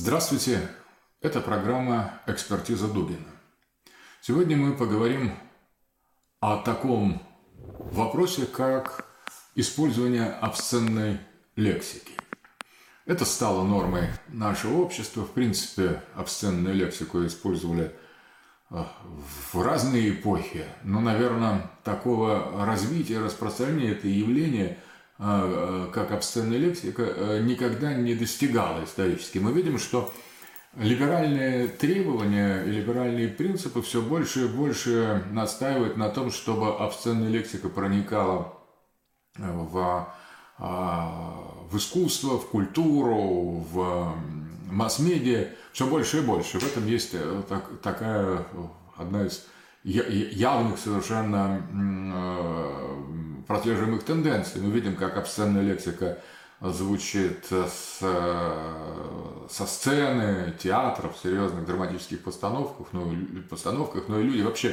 Здравствуйте, это программа «Экспертиза Дугина». Сегодня мы поговорим о таком вопросе, как использование обсценной лексики. Это стало нормой нашего общества. В принципе, обсценную лексику использовали в разные эпохи, но, наверное, такого развития, распространения этого явления, как обсценная лексика, никогда не достигало исторически. Мы видим, что либеральные требования и либеральные принципы все больше и больше настаивают на том, чтобы обсценная лексика проникала в искусство, в культуру, в масс-медиа все больше и больше. В этом есть такая одна из явных совершенно прослеживаемых тенденций. Мы видим, как обсценная лексика звучит со сцены, театров, серьезных драматических постановках, но и люди вообще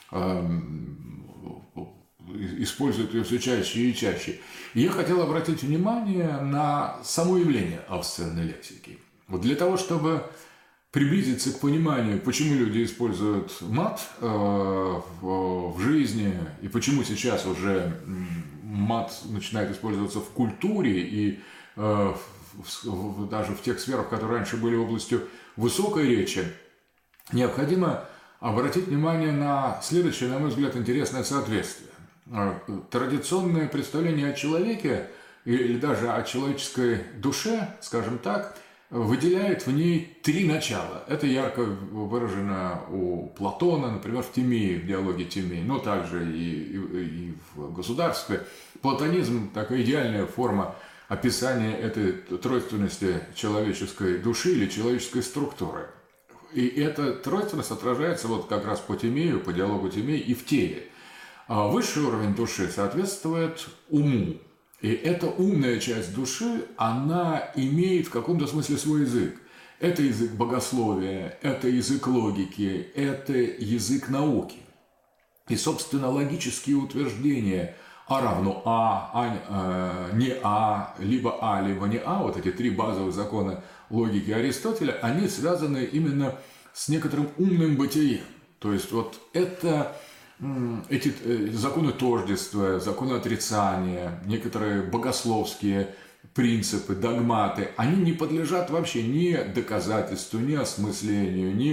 используют ее все чаще и чаще. И я хотел обратить внимание на само явление обсценной лексики. Вот для того, чтобы приблизиться к пониманию, почему люди используют мат в жизни, и почему сейчас уже мат начинает использоваться в культуре и даже в тех сферах, которые раньше были областью высокой речи, необходимо обратить внимание на следующее, на мой взгляд, интересное соответствие. Традиционное представление о человеке или даже о человеческой душе, скажем так, выделяет в ней три начала. Это ярко выражено у Платона, например, в Тимее, в диалоге Тимей, но также и в государстве. Платонизм – такая идеальная форма описания этой тройственности человеческой души или человеческой структуры. И эта тройственность отражается вот как раз по Тимею, по диалогу Тимей и в теле. А высший уровень души соответствует уму. И эта умная часть души, она имеет в каком-то смысле свой язык. Это язык богословия, это язык логики, это язык науки. И, собственно, логические утверждения А равно не либо не А, вот эти три базовых закона логики Аристотеля, они связаны именно с некоторым умным бытием. То есть вот это... Эти законы тождества, законы отрицания, некоторые богословские принципы, догматы, они не подлежат вообще ни доказательству, ни осмыслению, ни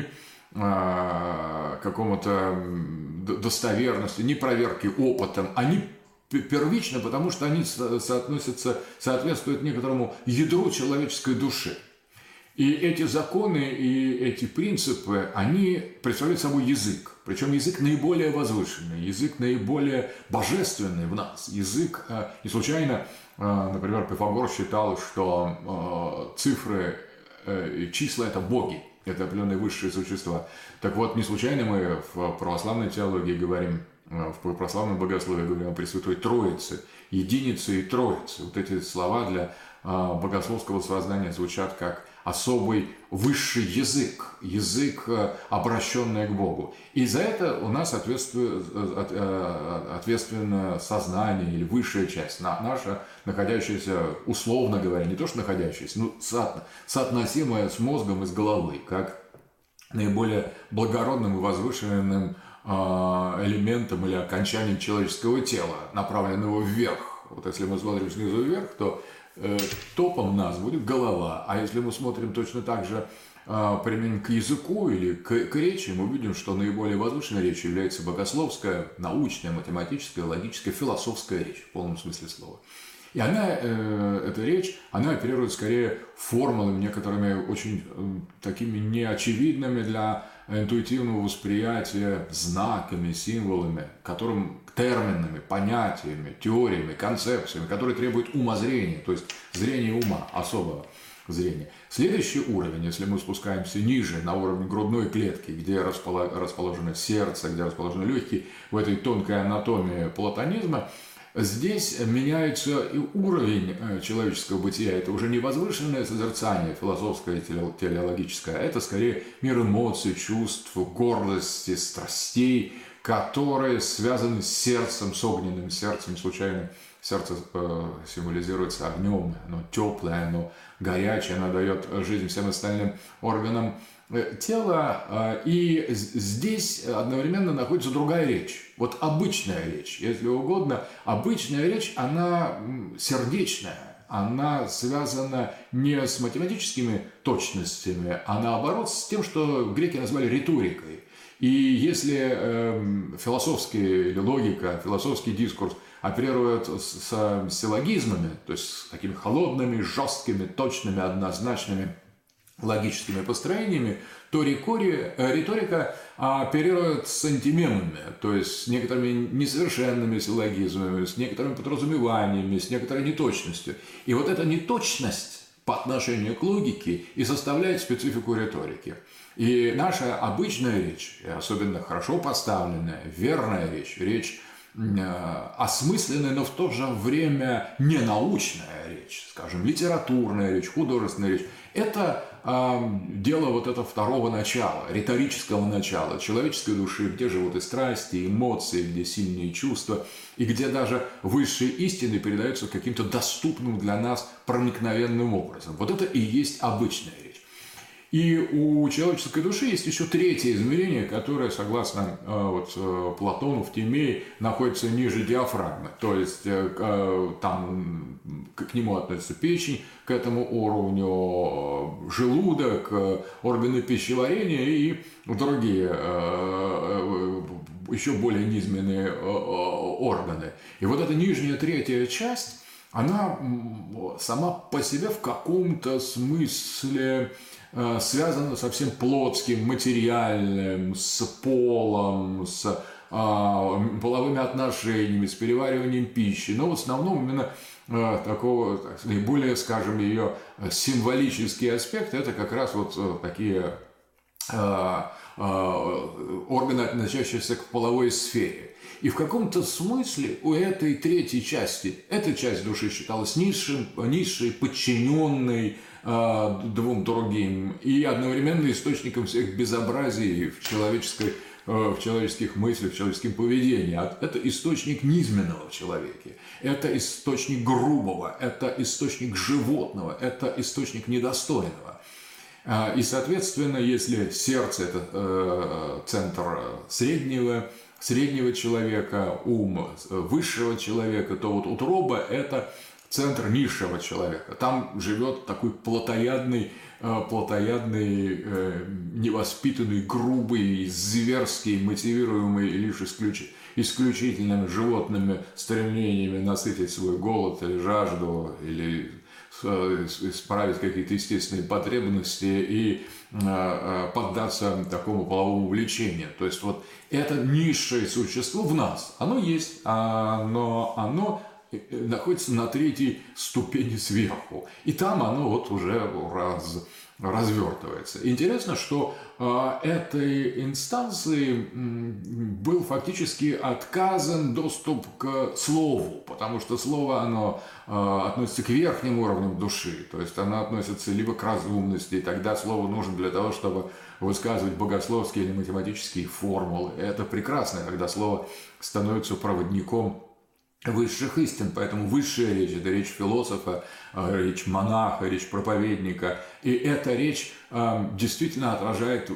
какому-то достоверности, ни проверке опытом. Они первичны, потому что они соответствуют некоторому ядру человеческой души. И эти законы и эти принципы, они представляют собой язык. Причем язык наиболее возвышенный, язык наиболее божественный в нас. Язык, не случайно, например, Пифагор считал, что цифры и числа – это боги, это определенные высшие существа. Так вот, не случайно мы в православной теологии говорим, в православном богословии говорим о Пресвятой Троице, Единице и Троице. Вот эти слова для богословского сознания звучат как особый высший язык, обращенный к Богу. И за это у нас ответственно сознание или высшая часть, наша, находящаяся, условно говоря, не то что находящаяся, но соотносимая с мозгом и с головой, как наиболее благородным и возвышенным элементом или окончанием человеческого тела, направленного вверх. Вот если мы смотрим снизу вверх, то топом нас будет голова. А если мы смотрим точно так же применим к языку или к речи, мы увидим, что наиболее возвышенной речью является богословская, научная, математическая, логическая, философская речь в полном смысле слова. И эта речь, она оперирует скорее формулами, некоторыми очень такими неочевидными для интуитивного восприятия, знаками, символами, терминами, понятиями, теориями, концепциями, которые требуют умозрения, то есть зрения ума, особого зрения. Следующий уровень, если мы спускаемся ниже, на уровень грудной клетки, где расположено сердце, где расположены легкие, в этой тонкой анатомии платонизма, здесь меняется и уровень человеческого бытия. Это уже не возвышенное созерцание философское, телеологическое, а это скорее мир эмоций, чувств, гордости, страстей, которые связаны с сердцем, с огненным сердцем, случайно Сердце символизируется огнем, оно теплое, оно горячее, оно дает жизнь всем остальным органам тела. И здесь одновременно находится другая речь. Вот обычная речь, если угодно. Обычная речь, она сердечная. Она связана не с математическими точностями, а наоборот с тем, что греки назвали риторикой. И если философская или логика, философский дискурс оперирует с силлогизмами, то есть с такими холодными, жесткими, точными, однозначными логическими построениями, то риторика оперирует с антимемами, то есть с некоторыми несовершенными силлогизмами, с некоторыми подразумеваниями, с некоторой неточностью. И вот эта неточность по отношению к логике и составляет специфику риторики. И наша обычная речь, особенно хорошо поставленная, верная речь, речь осмысленная, но в то же время ненаучная речь, скажем, литературная речь, художественная речь, это дело вот этого второго начала, риторического начала человеческой души, где живут и страсти, и эмоции, где сильные чувства, и где даже высшие истины передаются каким-то доступным для нас проникновенным образом. Вот это и есть обычная речь. И у человеческой души есть еще третье измерение, которое, согласно Платону в Тимее, находится ниже диафрагмы. То есть там к нему относится печень, к этому уровню желудок, органы пищеварения и другие еще более низменные органы. И вот эта нижняя третья часть, она сама по себе в каком-то смысле связано со всем плотским, материальным, с полом, с половыми отношениями, с перевариванием пищи. Но в основном именно такого, наиболее, скажем, ее символический аспект – это как раз вот такие органы, относящиеся к половой сфере. И в каком-то смысле у этой третьей части, эта часть души считалась низшей, подчиненной двум другим и одновременно источником всех безобразий в человеческих мыслях, в человеческом поведении. Это источник низменного в человеке, это источник грубого, это источник животного, это источник недостойного. И, соответственно, если сердце – это центр среднего человека, ум высшего человека, то вот утроба – это центр низшего человека. Там живет такой плотоядный, невоспитанный, грубый, зверский, мотивируемый лишь исключительными животными стремлениями насытить свой голод или жажду, или исправить какие-то естественные потребности и поддаться такому половому влечению. То есть вот это низшее существо в нас, оно есть, но оно находится на третьей ступени сверху. И там оно вот уже развертывается. Интересно, что этой инстанции был фактически отказан доступ к слову, потому что слово, оно относится к верхним уровням души, то есть оно относится либо к разумности, и тогда слово нужно для того, чтобы высказывать богословские или математические формулы. Это прекрасно, когда слово становится проводником высших истин, поэтому высшая речь – это речь философа, речь монаха, речь проповедника, и эта речь действительно отражает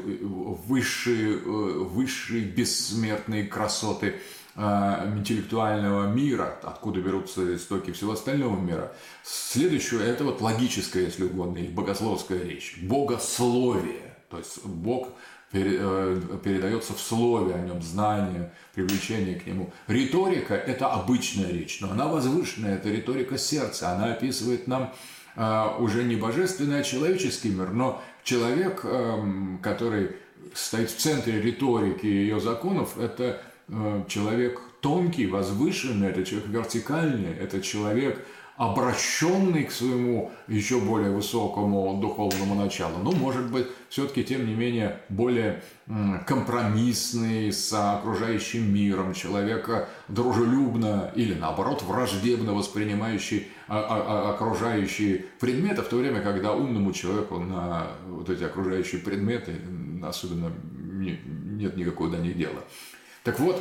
высшие бессмертные красоты интеллектуального мира, откуда берутся истоки всего остального мира. Следующее – это вот логическая, если угодно, или богословская речь, богословие, то есть Бог передается в слове о нем, знание, привлечение к нему. Риторика – это обычная речь, но она возвышенная, это риторика сердца, она описывает нам уже не божественный, а человеческий мир, но человек, который стоит в центре риторики и ее законов, это человек тонкий, возвышенный, это человек вертикальный, это человек, обращенный к своему еще более высокому духовному началу, но, может быть, все-таки, тем не менее, более компромиссный с окружающим миром, человека дружелюбно или, наоборот, враждебно воспринимающий окружающие предметы, в то время, когда умному человеку на вот эти окружающие предметы особенно нет никакого до них дела. Так вот,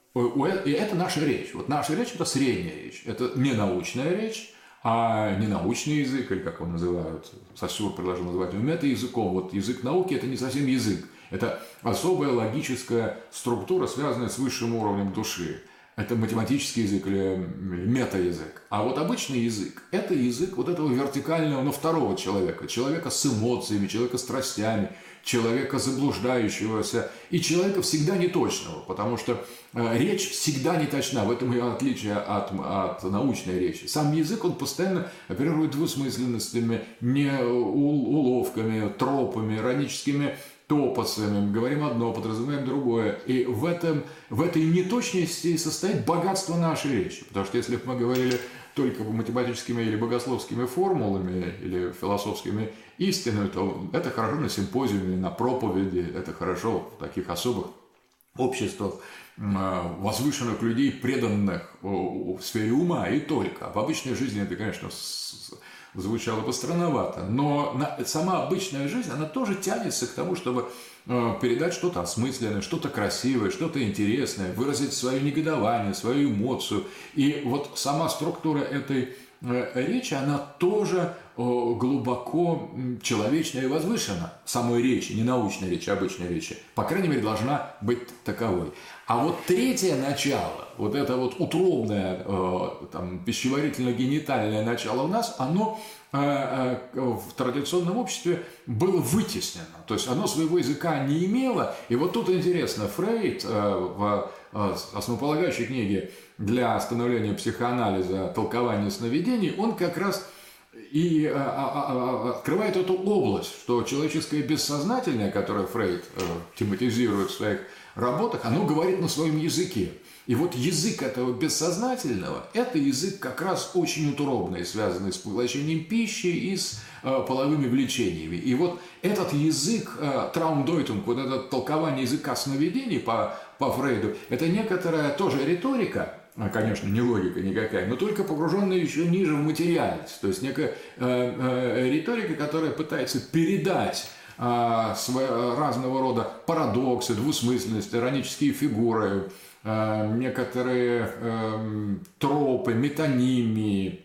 и это наша речь. Вот наша речь – это средняя речь. Это не научная речь, а не научный язык, или как его называют, Сосюр предложил называть его мета-языком. Вот язык науки – это не совсем язык. Это особая логическая структура, связанная с высшим уровнем души. Это математический язык или мета-язык. А вот обычный язык – это язык вот этого вертикального, но второго человека. Человека с эмоциями, человека с страстями, человека заблуждающегося и человека всегда неточного. Потому что речь всегда не точна. В этом ее отличие от научной речи. Сам язык, он постоянно оперирует двусмысленностями, не уловками, тропами, ироническими топосами, говорим одно, подразумеваем другое. И в этой неточности состоит богатство нашей речи. Потому что если бы мы говорили только математическими или богословскими формулами, или философскими истинами, то это хорошо на симпозиуме, на проповеди, это хорошо в таких особых обществах возвышенных людей, преданных в сфере ума и только. А в обычной жизни это, конечно, звучало бы странновато, но сама обычная жизнь, она тоже тянется к тому, чтобы передать что-то осмысленное, что-то красивое, что-то интересное, выразить свое негодование, свою эмоцию. И вот сама структура этой речи, она тоже глубоко человечная и возвышена. Самой речи, не научной речи, а обычной речи, по крайней мере, должна быть таковой. А вот третье начало, вот это вот утробное, пищеварительно-генитальное начало у нас, оно в традиционном обществе было вытеснено. То есть оно своего языка не имело. И вот тут интересно, Фрейд в основополагающей книге для становления психоанализа «Толкование сновидений», он как раз и открывает эту область, что человеческое бессознательное, которое Фрейд тематизирует в своих работах, оно говорит на своем языке. И вот язык этого бессознательного – это язык как раз очень утробный, связанный с поглощением пищи и с половыми влечениями. И вот этот язык, Траумдеутинг, вот это толкование языка сновидений по Фрейду, это некоторая тоже риторика, конечно, не логика никакая, но только погруженная еще ниже в материальность. То есть некая риторика, которая пытается передать разного рода парадоксы, двусмысленности, иронические фигуры, некоторые тропы, метонимии,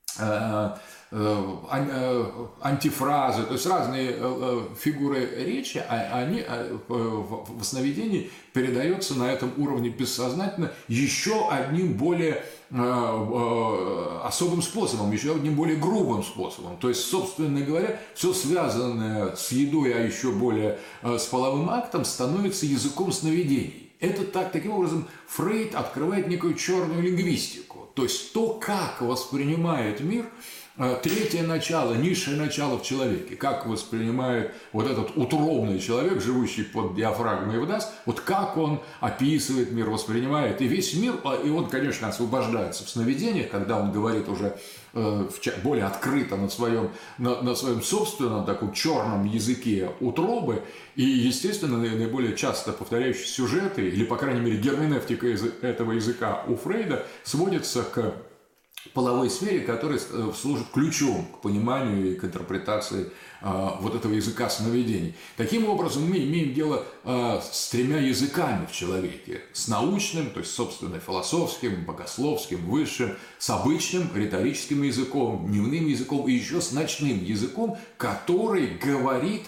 антифразы, то есть разные фигуры речи, они в сновидении передаются на этом уровне бессознательно еще одним более особым способом, еще одним более грубым способом. То есть, собственно говоря, все связанное с едой, а еще более с половым актом, становится языком сновидений. Это таким образом Фрейд открывает некую черную лингвистику. То есть то, как воспринимает мир третье начало, низшее начало в человеке, как воспринимает вот этот утробный человек, живущий под диафрагмой в нас, вот как он описывает мир, воспринимает. И весь мир, и он, конечно, освобождается в сновидениях, когда он говорит уже более открыто на своем собственном таком черном языке утробы, и, естественно, наиболее часто повторяющие сюжеты, или, по крайней мере, герменевтика этого языка у Фрейда сводится к половой сфере, которая служит ключом к пониманию и к интерпретации вот этого языка сновидений. Таким образом, мы имеем дело с тремя языками в человеке. С научным, то есть, собственно, философским, богословским, высшим, с обычным риторическим языком, дневным языком и еще с ночным языком, который говорит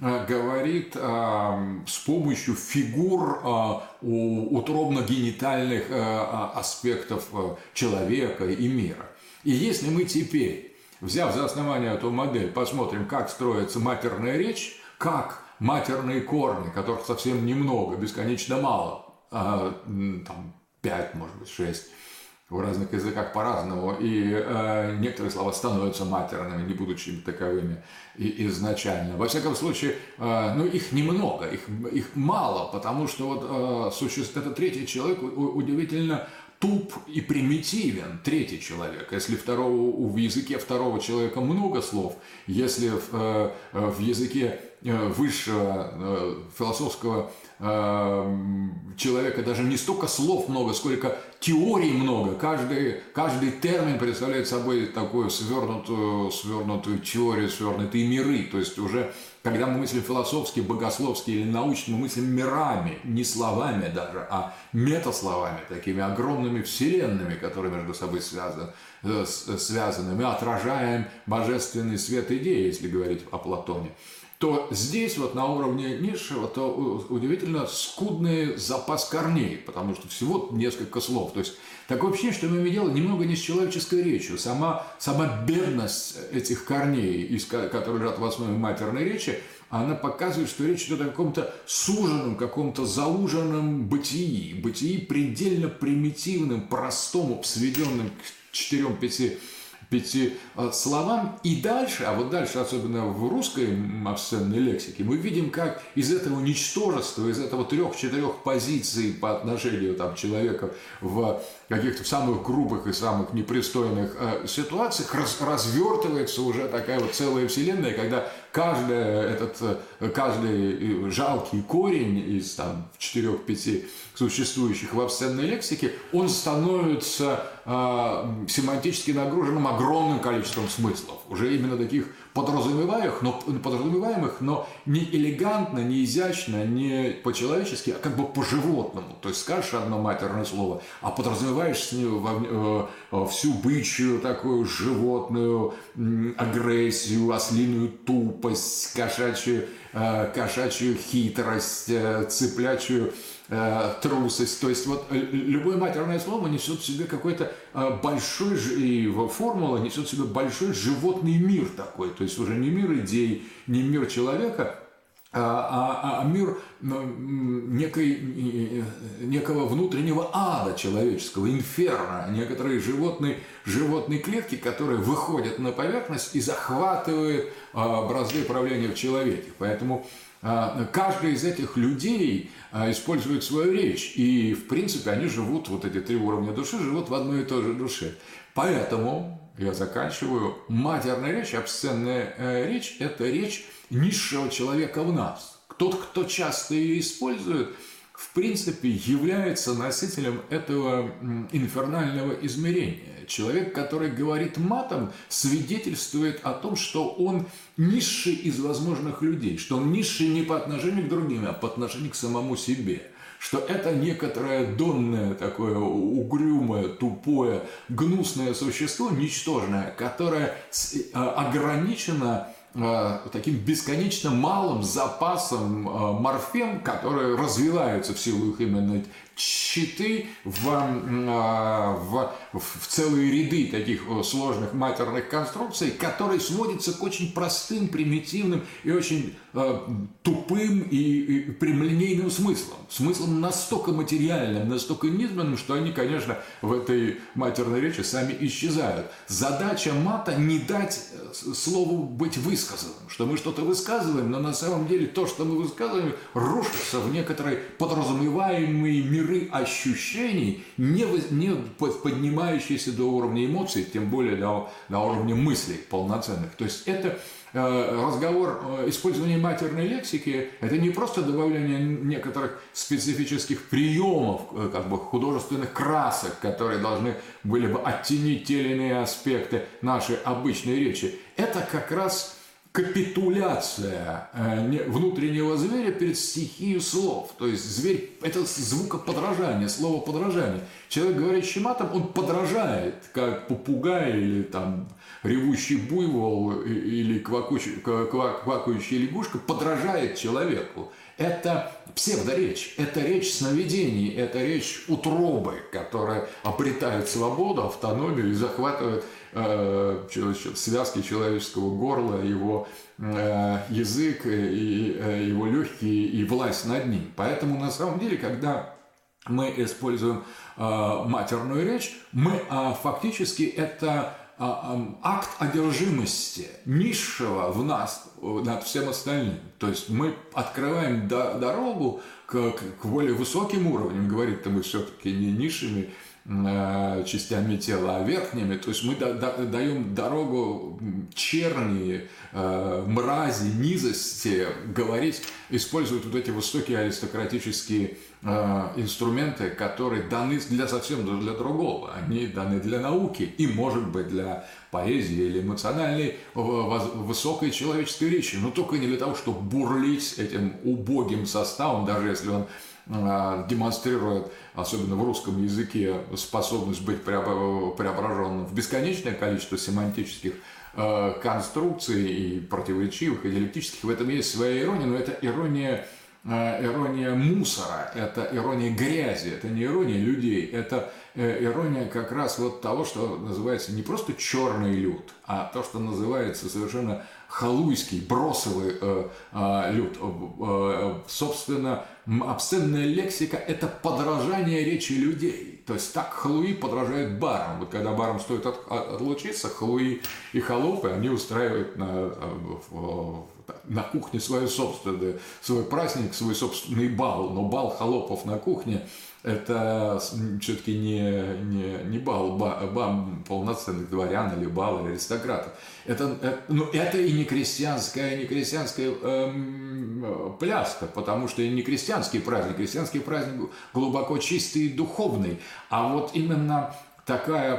с помощью фигур утробно-генитальных аспектов человека и мира. И если мы теперь, взяв за основание эту модель, посмотрим, как строится матерная речь, как матерные корни, которых совсем немного, бесконечно мало, 5, может быть, 6, в разных языках по-разному, и некоторые слова становятся матерными, не будучи таковыми изначально. Во всяком случае, их немного, их мало, потому что вот этот третий человек удивительно туп и примитивен, третий человек. Если в языке второго человека много слов, если в языке высшего философского человека даже не столько слов много, сколько теорий много. Каждый термин представляет собой такую свернутую теорию, свернутые миры. То есть уже когда мы мыслим философски, богословски или научно, мы мыслим мирами, не словами даже, а метасловами, такими огромными вселенными, которые между собой связаны. Мы отражаем божественный свет идеи, если говорить о Платоне. То здесь вот на уровне низшего, то удивительно скудный запас корней, потому что всего несколько слов. То есть такое ощущение, что мы имеем дело немного не с человеческой речью. Сама бедность этих корней, которые лежат в основе матерной речи, она показывает, что речь идет о каком-то суженном, каком-то зауженном бытии предельно примитивным, простому, сведенным к 4-5 словам. И дальше, а вот дальше, особенно в русской обсценной лексике, мы видим, как из этого ничтожества, из этого 3-4 позиций по отношению там, человека в каких-то самых грубых и самых непристойных ситуациях развертывается уже такая вот целая вселенная, когда каждый жалкий корень из там 4-5 существующих в обсценной лексике, он становится семантически нагруженным огромным количеством смыслов, уже именно таких подразумеваемых, но не элегантно, не изящно, не по-человечески, а как бы по-животному. То есть скажешь одно матерное слово, а подразумеваешь с ним всю бычью такую животную агрессию, ослиную тупость, кошачью хитрость, цыплячью трусость. То есть вот любое матерное слово несет в себе какой-то большой, и формула несет в себе большой животный мир такой. То есть уже не мир идей, не мир человека, а мир некого внутреннего ада человеческого, инферно, некоторые животные клетки, которые выходят на поверхность и захватывают бразды правления в человеке. Поэтому каждый из этих людей использует свою речь, и, в принципе, они живут, вот эти 3 уровня души, живут в одной и той же душе. Поэтому, я заканчиваю, матерная речь, обсценная речь – это речь низшего человека в нас. Тот, кто часто ее использует, в принципе, является носителем этого инфернального измерения. Человек, который говорит матом, свидетельствует о том, что он низший из возможных людей, что он низший не по отношению к другим, а по отношению к самому себе. Что это некоторое донное, такое угрюмое, тупое, гнусное существо, ничтожное, которое ограничено таким бесконечно малым запасом морфем, которые развиваются в силу их именно щиты в целые ряды таких сложных матерных конструкций, которые сводятся к очень простым, примитивным и очень тупым и прямолинейным смыслом настолько материальным, настолько низменным, что они, конечно, в этой матерной речи сами исчезают. Задача мата не дать слову быть высказанным, что мы что-то высказываем, но на самом деле то, что мы высказываем, рушится в некоторые подразумеваемые миры ощущений, не поднимающиеся до уровня эмоций, тем более до уровня мыслей полноценных. То есть это разговор, использование матерной лексики – это не просто добавление некоторых специфических приемов, как бы художественных красок, которые должны были бы оттенить те или иные аспекты нашей обычной речи. Это как раз капитуляция внутреннего зверя перед стихией слов. То есть зверь – это звукоподражание, словоподражание. Человек, говорящий матом, он подражает, как попугай или там ревущий буйвол или квакающая лягушка подражает человеку. Это псевдоречь, это речь сновидений, это речь утробы, которая обретает свободу, автономию и захватывает связки человеческого горла, его язык, и его легкие и власть над ним. Поэтому на самом деле, когда мы используем матерную речь, мы фактически это акт одержимости низшего в нас над всем остальным. То есть мы открываем дорогу к более высоким уровням. Говорить-то мы все-таки не низшими частями тела, а верхними. То есть мы даем дорогу черни, мрази, низости говорить, использовать вот эти высокие аристократические инструменты, которые даны совсем для другого. Они даны для науки и, может быть, для поэзии или эмоциональной высокой человеческой речи. Но только не для того, чтобы бурлить этим убогим составом, даже если он демонстрирует, особенно в русском языке, способность быть преображенным в бесконечное количество семантических конструкций и противоречивых, и диалектических. В этом есть своя ирония, но это ирония мусора, это ирония грязи, это не ирония людей, это ирония как раз вот того, что называется не просто черный люд, а то, что называется совершенно халуйский, бросовый люд. Собственно, обсценная лексика – это подражание речи людей. То есть так халуи подражают барам. Вот когда барам стоит отлучиться, халуи и холопы, они устраивают на кухне свой праздник, свой собственный бал. Но бал холопов на кухне – это все-таки не бал полноценных дворян или бал или аристократов. Это и не крестьянская пляска, потому что и не крестьянский праздник глубоко чистый и духовный, а вот именно такая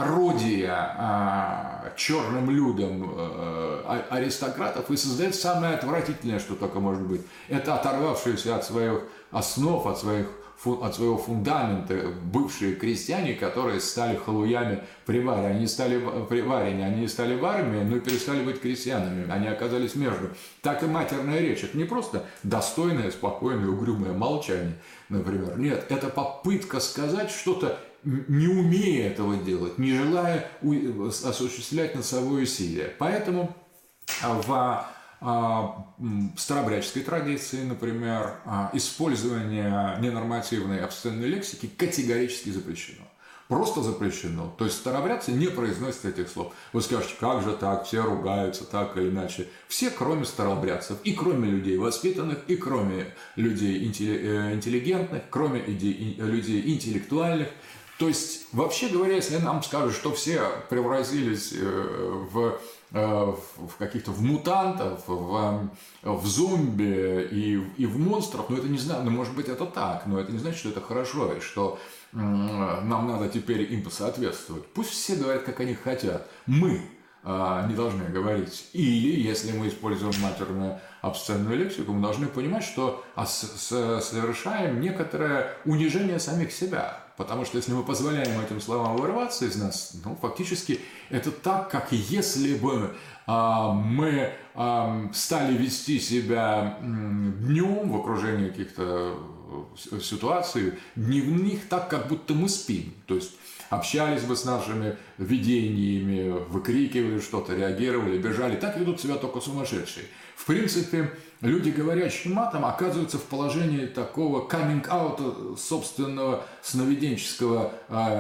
пародия черным людям аристократов и создает самое отвратительное, что только может быть. Это оторвавшиеся от своих основ, от своего фундамента бывшие крестьяне, которые стали халуями при варе. Они стали при варе, они не стали варами, но перестали быть крестьянами. Они оказались между. Так и матерная речь. Это не просто достойное, спокойное, угрюмое молчание, например. Нет, это попытка сказать что-то, не умея этого делать, не желая осуществлять носовое усилие. Поэтому в старообрядческой традиции, например, использование ненормативной обсценной лексики категорически запрещено. Просто запрещено. То есть старообрядцы не произносят этих слов. Вы скажете, как же так, все ругаются так или иначе. Все, кроме старообрядцев, и кроме людей воспитанных, и кроме людей интеллигентных, кроме людей интеллектуальных. То есть, вообще говоря, если нам скажут, что все превратились в каких-то мутантов, в зомби и в монстров, но это не знаю, ну, может быть, это так, но это не значит, что это хорошо, и что нам надо теперь им соответствовать. Пусть все говорят, как они хотят. Мы не должны говорить. Или, если мы используем матерную обсценную лексику, мы должны понимать, что совершаем некоторое унижение самих себя. Потому что если мы позволяем этим словам вырываться из нас, ну, фактически это так, как если бы мы стали вести себя днем в окружении каких-то ситуаций дневных так, как будто мы спим. То есть общались бы с нашими видениями, выкрикивали что-то, реагировали, бежали. Так ведут себя только сумасшедшие. В принципе, люди, говорящие матом, оказываются в положении такого каминг-аута собственного сновиденческого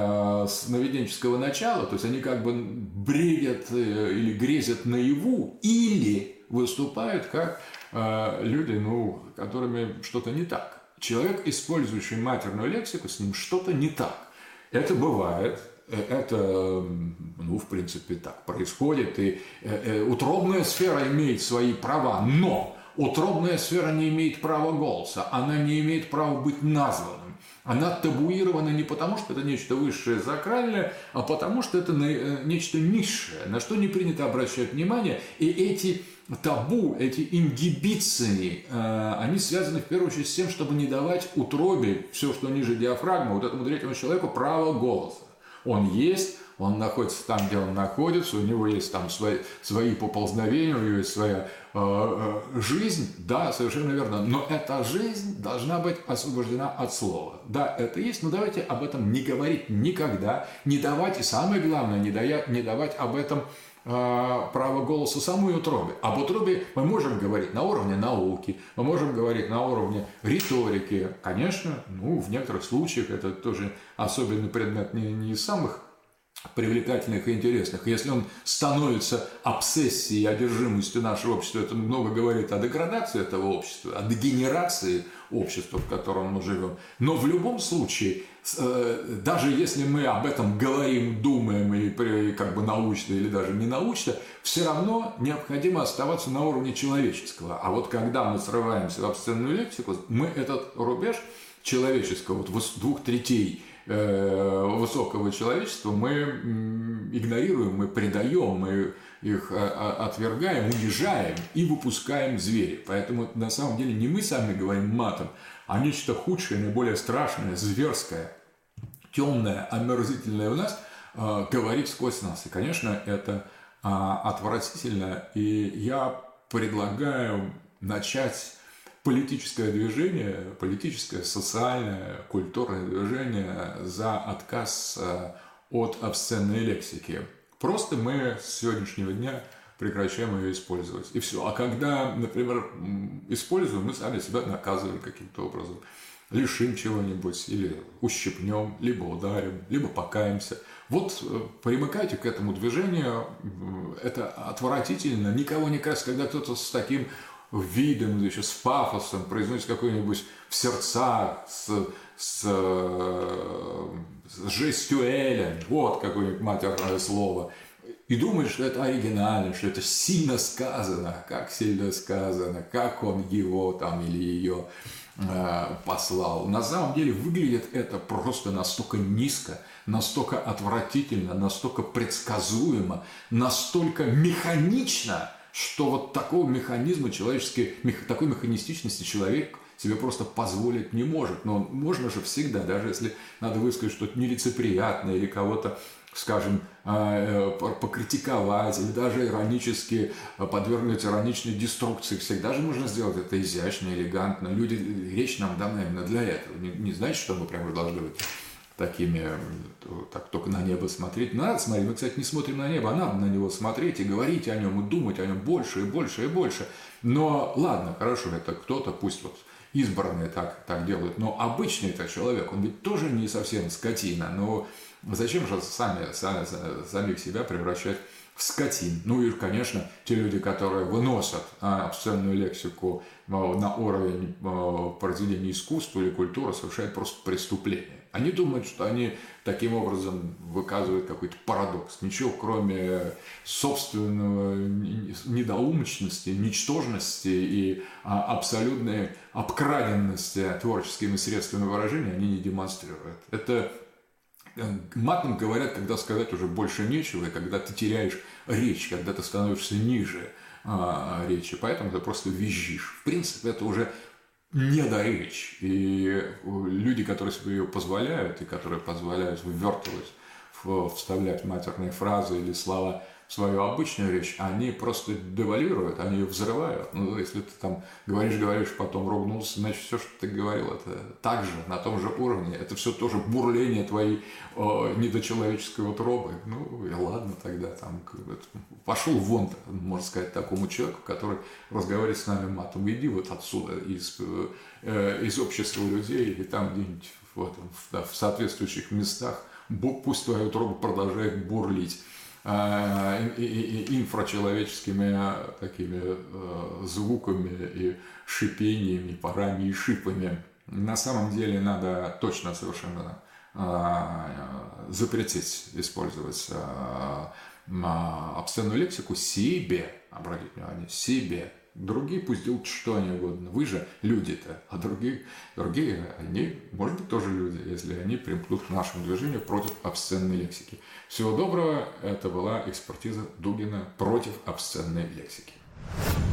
начала. То есть они как бы бредят или грезят наяву, или выступают как люди, ну, которыми что-то не так. Человек, использующий матерную лексику, с ним что-то не так. Это бывает, это, ну, в принципе, так происходит, и утробная сфера имеет свои права, но утробная сфера не имеет права голоса, она не имеет права быть названным. Она табуирована не потому, что это нечто высшее, сакральное, а потому, что это нечто низшее, на что не принято обращать внимание, и эти табу, эти ингибиции, они связаны в первую очередь с тем, чтобы не давать утробе, все, что ниже диафрагмы, вот этому третьему человеку право голоса. Он есть, он находится там, где он находится, у него есть там свои поползновения, у него есть своя жизнь, да, совершенно верно, но эта жизнь должна быть освобождена от слова. Да, это есть, но давайте об этом не говорить никогда, не давать, и самое главное, не давать об этом право голоса самой утробе. Об утробе мы можем говорить на уровне науки, мы можем говорить на уровне риторики. Конечно, ну, в некоторых случаях это тоже особенный предмет не из самых привлекательных и интересных. Если он становится обсессией, одержимостью нашего общества, это много говорит о деградации этого общества, о дегенерации общества, в котором мы живем. Но в любом случае, даже если мы об этом говорим, думаем, и как бы научно или даже не научно, все равно необходимо оставаться на уровне человеческого. А вот когда мы срываемся в обсценную лексику, мы этот рубеж человеческого, вот 2/3 высокого человечества мы игнорируем, мы предаем, мы их отвергаем, унижаем и выпускаем зверей. Поэтому на самом деле не мы сами говорим матом, а нечто худшее, наиболее страшное, зверское, темное, омерзительное у нас говорит сквозь нас. И, конечно, это отвратительно. И я предлагаю начать политическое движение, политическое, социальное, культурное движение за отказ от обсценной лексики. Просто мы с сегодняшнего дня прекращаем ее использовать. И все. А когда, например, используем, мы сами себя наказываем каким-то образом. Лишим чего-нибудь, или ущипнем, либо ударим, либо покаемся. Вот примыкайте к этому движению. Это отвратительно. Никого не кажется, когда кто-то с таким видом, еще с пафосом произносит какой-нибудь в сердцах, с жестюэлем, вот какое-нибудь матерное слово, и думает, что это оригинально, что это сильно сказано, как он его там или ее послал. На самом деле выглядит это просто настолько низко, настолько отвратительно, настолько предсказуемо, настолько механично, что вот такого механизма такой механистичности человек себе просто позволить не может. Но можно же всегда, даже если надо высказать что-то нелицеприятное или кого-то, скажем, покритиковать или даже иронически подвергнуть ироничной деструкции, всегда же можно сделать это изящно, элегантно. Речь нам дана именно для этого. Не значит, что мы прямо должны быть такими, так только на небо смотреть. Надо смотреть. Мы, кстати, не смотрим на небо, а надо на него смотреть и говорить о нем, и думать о нем больше и больше и больше. Но ладно, хорошо, это кто-то, пусть вот избранные так делают, но обычный-то человек, он ведь тоже не совсем скотина. Но зачем же самих себя превращать в скотин? Ну и, конечно, те люди, которые выносят обсценную лексику на уровень произведения искусства или культуры, совершают просто преступление. Они думают, что они таким образом выказывают какой-то парадокс. Ничего, кроме собственного недоумочности, ничтожности и абсолютной обкраденности творческими средствами выражения они не демонстрируют. Это матом говорят, когда сказать уже больше нечего, и когда ты теряешь речь, когда ты становишься ниже речи, поэтому ты просто визжишь. В принципе, это уже недоречь. И люди, которые себе ее позволяют, и которые позволяют ввертывать, вставлять матерные фразы или слова в свою обычную речь, они просто девальвируют, они ее взрывают. Ну, если ты там говоришь, потом ругнулся, значит, все, что ты говорил, это так же, на том же уровне. Это все тоже бурление твоей недочеловеческой утробы. Ну, и ладно тогда, там, пошел вон, можно сказать, такому человеку, который разговаривает с нами матом. Иди вот отсюда, из общества людей, и там где-нибудь в соответствующих местах пусть твоя утроба продолжает бурлить инфрачеловеческими такими звуками и шипениями, парами и шипами. На самом деле надо точно совершенно запретить использовать обсценную лексику себе, обратите внимание, себе. Другие пусть делают что они угодно. Вы же люди-то, а другие, они, может быть, тоже люди, если они примкнут к нашему движению против обсценной лексики. Всего доброго. Это была экспертиза Дугина против обсценной лексики.